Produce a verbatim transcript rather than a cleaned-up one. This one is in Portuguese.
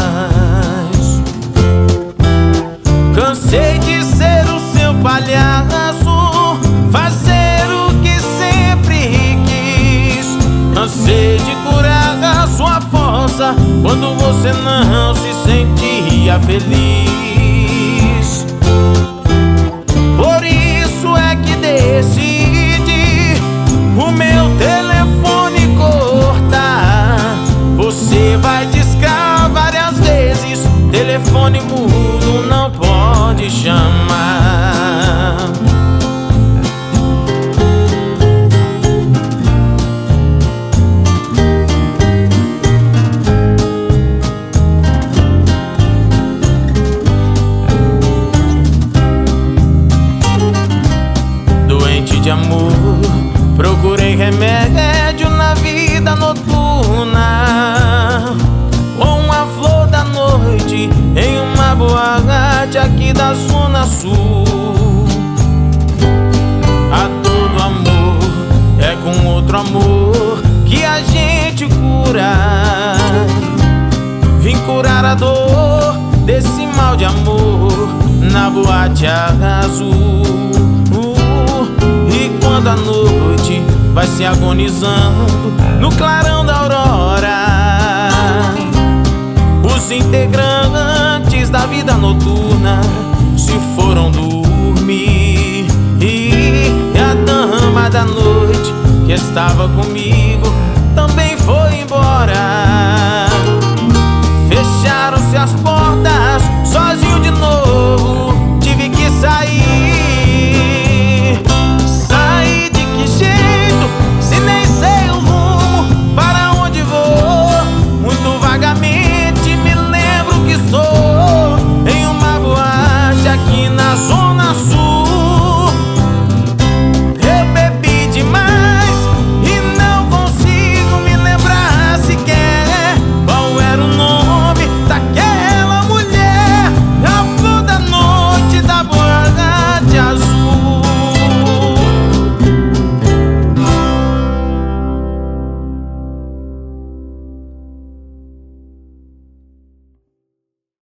Cansei de ser o seu palhaço, fazer o que sempre quis. Cansei de curar a sua força quando você não se sentia feliz. Por isso é que decidi o meu telefone cortar. Você vai discar várias vezes, telefone mudo não pode chamar. Doente de amor, procurei remédio na vida noturna, com uma flor da noite em uma boate aqui da Zona Sul. A dor do amor é com outro amor que a gente cura. Vim curar a dor desse mal de amor na boate azul. E quando a noite vai se agonizando no clarão da aurora, os integrantes da vida noturna se foram dormir, e a dama da noite que estava comigo também foi embora. Fecharam-se as portas